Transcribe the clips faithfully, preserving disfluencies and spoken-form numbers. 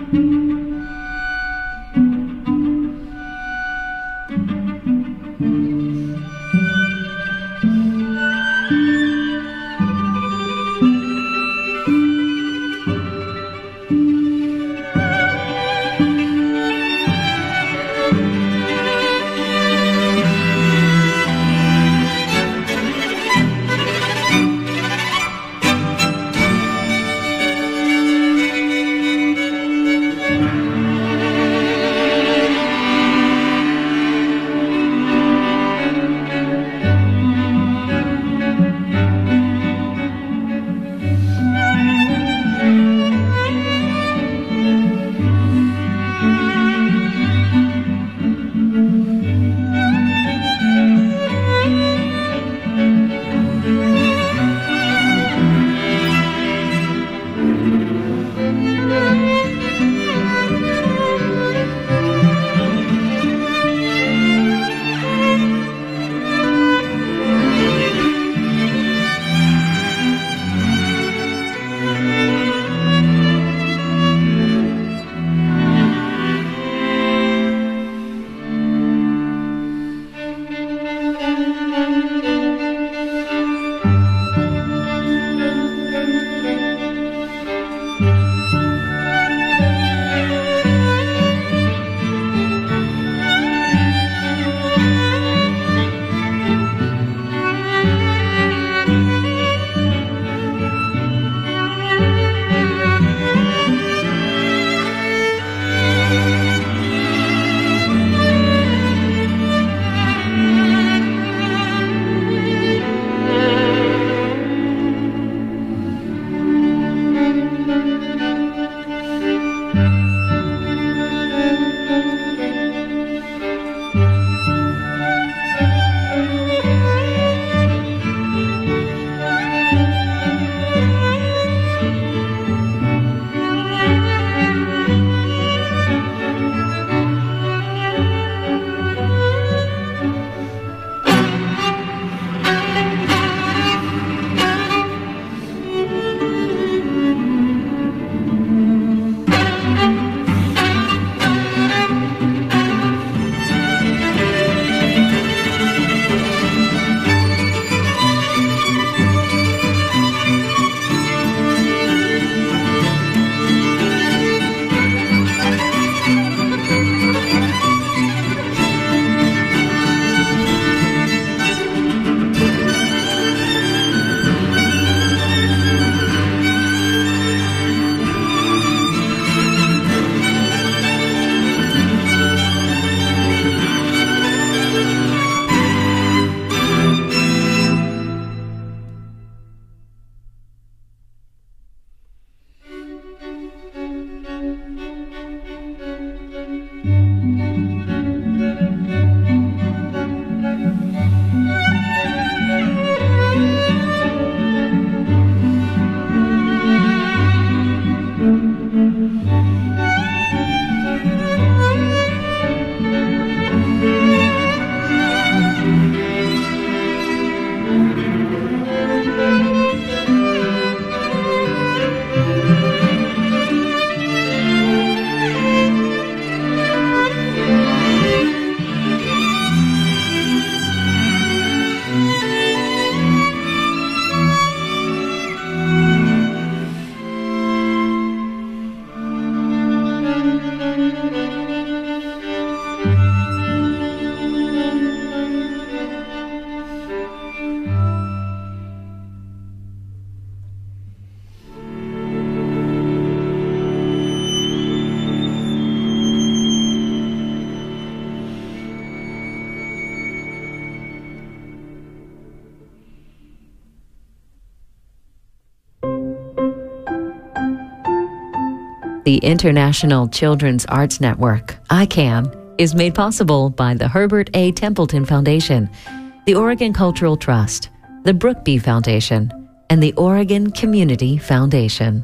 The International Children's Arts Network, I CAN, is made possible by the Herbert A. Templeton Foundation, the Oregon Cultural Trust, the Brookby Foundation, and the Oregon Community Foundation.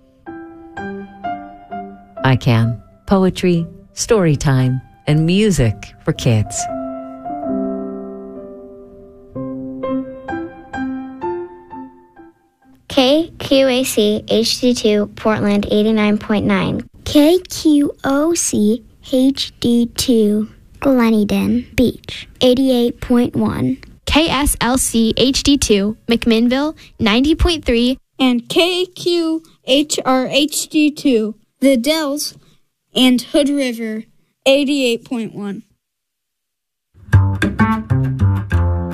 I CAN, poetry, story time, and music for kids. K Q A C H D two Portland eighty-nine point nine. K Q O C H D two, Gleneden Beach, eighty-eight point one. K S L C H D two, McMinnville, ninety point three. And K Q H R H D two, The Dells and Hood River, eighty-eight point one.